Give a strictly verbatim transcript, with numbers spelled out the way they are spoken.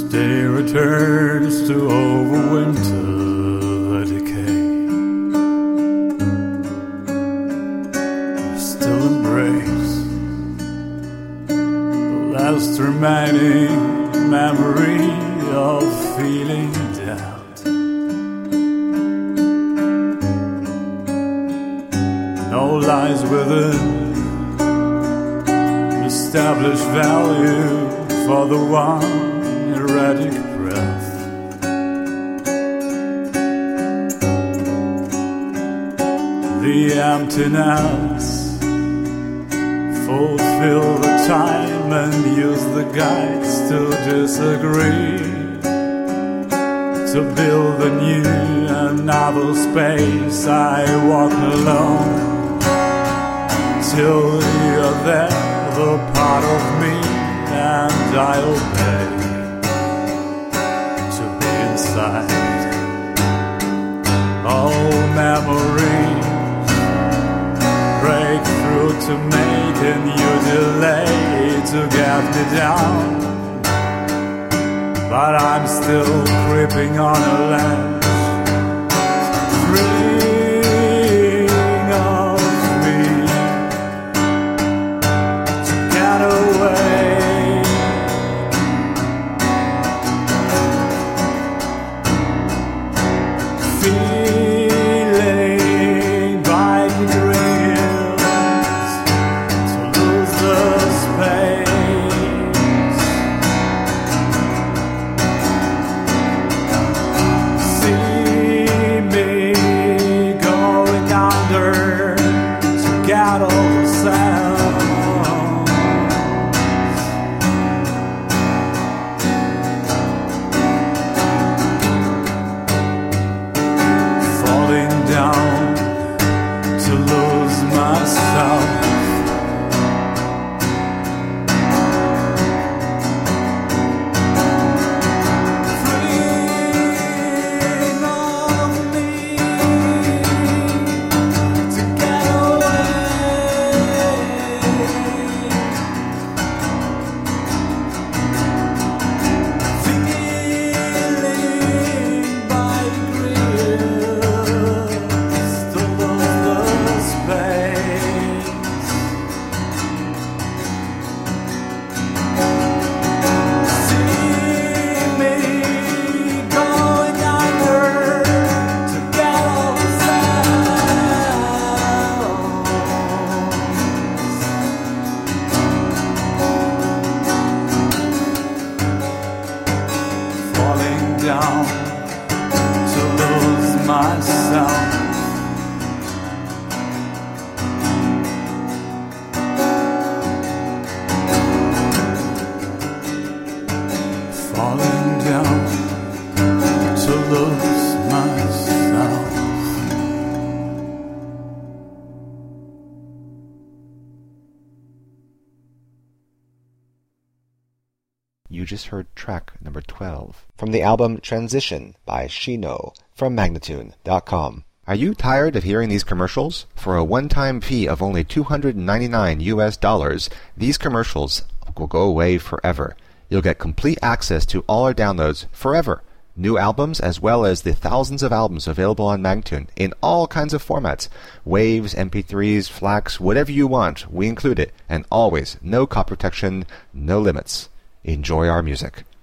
day returns to overwinter the decay. Still embrace the last remaining memory of feeling doubt. No lies within established value for the one erratic breath. The emptiness, fulfill the time and use the guides to disagree, to build a new and novel space. I walk alone till you're there, the part of me, and I obey to be inside. All memories break through to making you delay to get me down, but I'm still creeping on a ledge, freeing of me to get away. Feeling biting grills to lose the space. See me going under to get all the sounds. Falling down to lose myself. Freeing of me to get away. Feeling by grills to lose the space. See me going under to get all the sounds. Falling down to lose myself. Falling down to lose myself. You just heard track number twelve from the album Transition by Shino from Magnatune dot com. Are you tired of hearing these commercials? For a one-time fee of only two hundred ninety-nine U S dollars, these commercials will go away forever. You'll get complete access to all our downloads forever. New albums as well as the thousands of albums available on Magnatune in all kinds of formats. Waves, M P threes, FLACs, whatever you want, we include it. And always, no copy protection, no limits. Enjoy our music.